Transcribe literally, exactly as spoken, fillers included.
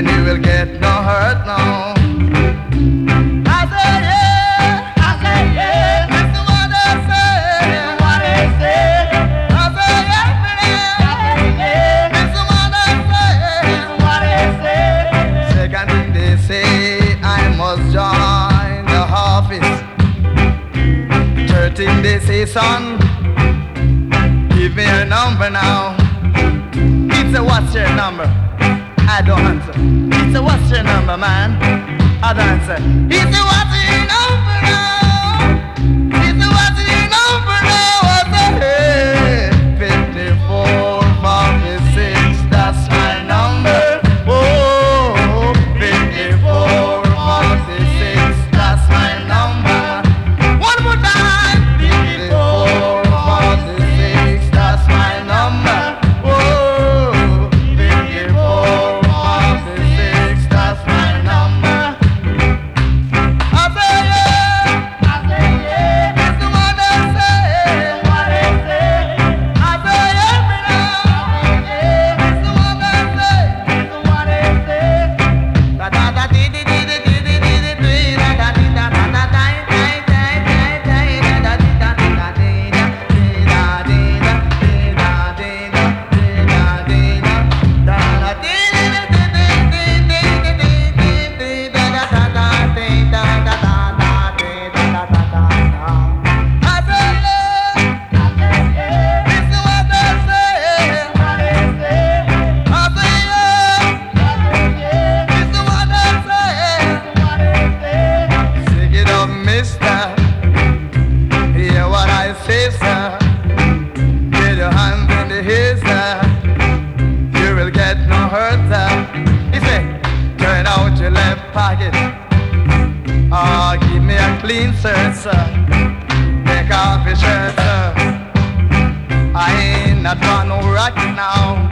and you will get no hurt now. I say yeah, I say yeah, that's what I say, what I say. I say yeah, yeah, that's what I say, what I say. Second thing they say, I must join the office. Third thing they say, son, give me your number now. It's a what's your number? I don't answer. It's a what's your number, man? I don't answer. It's a what's your number now? It's a what's your number now? I say, hey, fifty-four forty-six, that's my number. Oh, fifty-four forty-six, that's my number. One more time. fifty-four forty-six, that's my number. Oh, fifty-four forty-six, that's my number. I say yeah, I say yeah, that's the one I say, what I say. I say yeah, me now, that's the one I say, that's the one I say. Da da da dee dee dee dee dee dee dee dee dee da da dee da da da da da da da da da dee da dee da dee da dee da dee da dee da dee da dee da dee da da da dee dee dee dee dee dee dee dee da da da da dee da da da da dee da da da da. I say yeah, I say yeah, this is what I say, what I say. I say yeah, I say yeah, this is what I say, what I say. Sing it up, mister. Hear what I say, sir. Get your hands in the air, sir. You will get no hurt, sir. He say, turn out your left pocket. Oh, give me a clean shirt, sir. Take off your shirt, sir. I ain't not want no rocket now.